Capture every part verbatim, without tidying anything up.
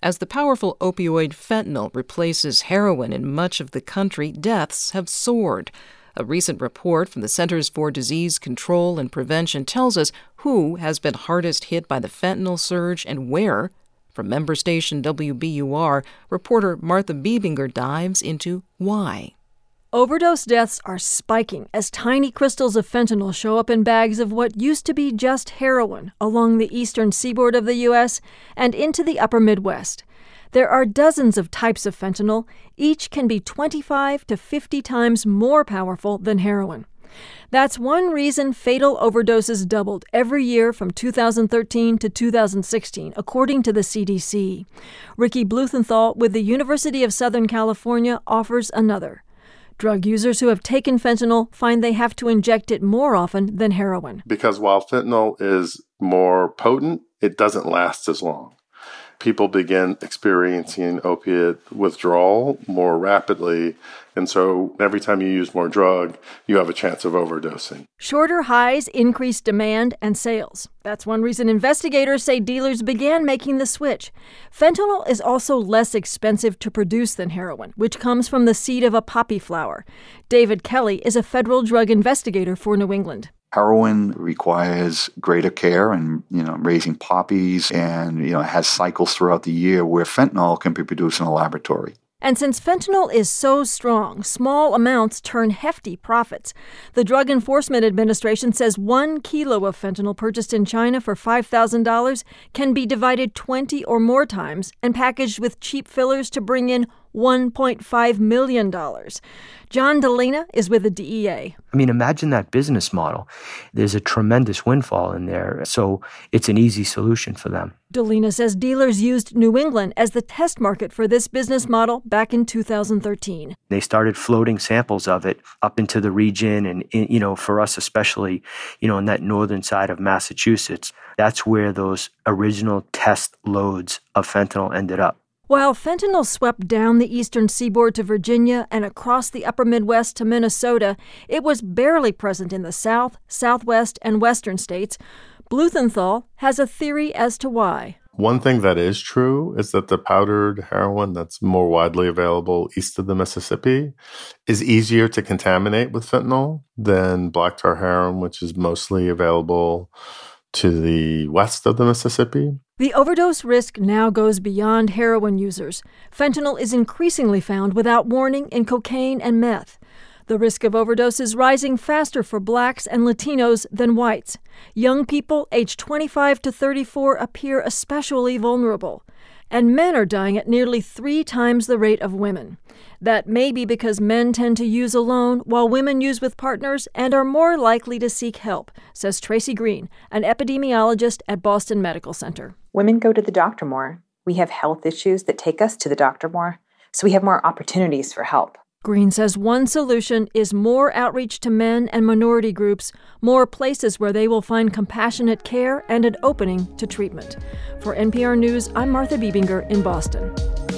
As the powerful opioid fentanyl replaces heroin in much of the country, deaths have soared. A recent report from the Centers for Disease Control and Prevention tells us who has been hardest hit by the fentanyl surge and where. From member station W B U R, reporter Martha Biebinger dives into why. Overdose deaths are spiking as tiny crystals of fentanyl show up in bags of what used to be just heroin along the eastern seaboard of the U S and into the upper Midwest. There are dozens of types of fentanyl. Each can be twenty-five to fifty times more powerful than heroin. That's one reason fatal overdoses doubled every year from two thousand thirteen to two thousand sixteen, according to the C D C. Ricky Blumenthal with the University of Southern California offers another. Drug users who have taken fentanyl find they have to inject it more often than heroin. Because while fentanyl is more potent, it doesn't last as long. People begin experiencing opiate withdrawal more rapidly, and so every time you use more drug, you have a chance of overdosing. Shorter highs increase demand and sales. That's one reason investigators say dealers began making the switch. Fentanyl is also less expensive to produce than heroin, which comes from the seed of a poppy flower. David Kelly is a federal drug investigator for New England. Heroin requires greater care and, you know, raising poppies and, you know, has cycles throughout the year where fentanyl can be produced in a laboratory. And since fentanyl is so strong, small amounts turn hefty profits. The Drug Enforcement Administration says one kilo of fentanyl purchased in China for five thousand dollars can be divided twenty or more times and packaged with cheap fillers to bring in one point five million dollars. John DeLina is with the D E A. I mean, imagine that business model. There's a tremendous windfall in there, so it's an easy solution for them. DeLina says dealers used New England as the test market for this business model back in two thousand thirteen. They started floating samples of it up into the region, and, you know, for us especially, you know, in that northern side of Massachusetts, that's where those original test loads of fentanyl ended up. While fentanyl swept down the eastern seaboard to Virginia and across the upper Midwest to Minnesota, it was barely present in the South, Southwest, and Western states. Blumenthal has a theory as to why. One thing that is true is that the powdered heroin that's more widely available east of the Mississippi is easier to contaminate with fentanyl than black tar heroin, which is mostly available to the west of the Mississippi. The overdose risk now goes beyond heroin users. Fentanyl is increasingly found without warning in cocaine and meth. The risk of overdose is rising faster for blacks and Latinos than whites. Young people aged twenty-five to thirty-four appear especially vulnerable. And men are dying at nearly three times the rate of women. That may be because men tend to use alone while women use with partners and are more likely to seek help, says Tracy Green, an epidemiologist at Boston Medical Center. Women go to the doctor more. We have health issues that take us to the doctor more, so we have more opportunities for help. Green says one solution is more outreach to men and minority groups, more places where they will find compassionate care and an opening to treatment. For N P R News, I'm Martha Biebinger in Boston.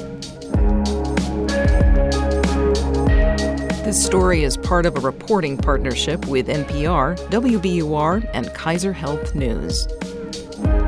This story is part of a reporting partnership with N P R, W B U R, and Kaiser Health News.